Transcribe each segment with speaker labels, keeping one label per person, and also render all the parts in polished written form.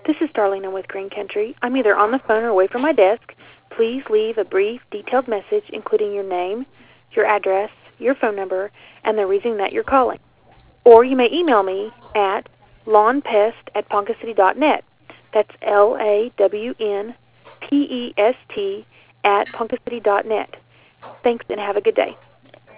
Speaker 1: This is Darlena with Green Country. I'm either on the phone or away from my desk. Please leave a brief, detailed message including your name, your address, your phone number, and the reason that you're calling. Or you may email me at lawnpest@poncacity.net. That's LAWNPEST at poncacity.net. Thanks and have a good day.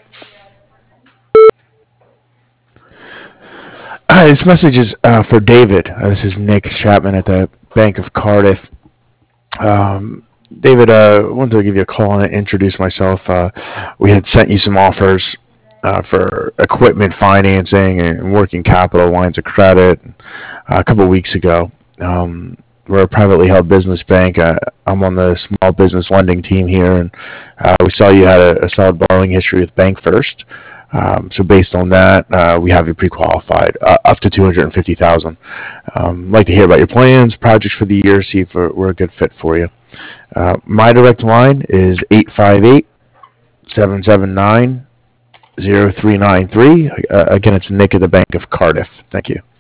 Speaker 2: Hi, this message is for David. This is Nick Chapman at the Bank of Cardiff. David, I wanted to give you a call and introduce myself. We had sent you some offers for equipment financing and working capital lines of credit a couple of weeks ago. We're a privately held business bank. I'm on the small business lending team here, and we saw you had a solid borrowing history with Bank First. So based on that, we have you pre-qualified up to $250,000. I'd like to hear about your plans, projects for the year, see if we're a good fit for you. My direct line is 858-779-0393. Again, it's Nick at the Bank of Cardiff. Thank you.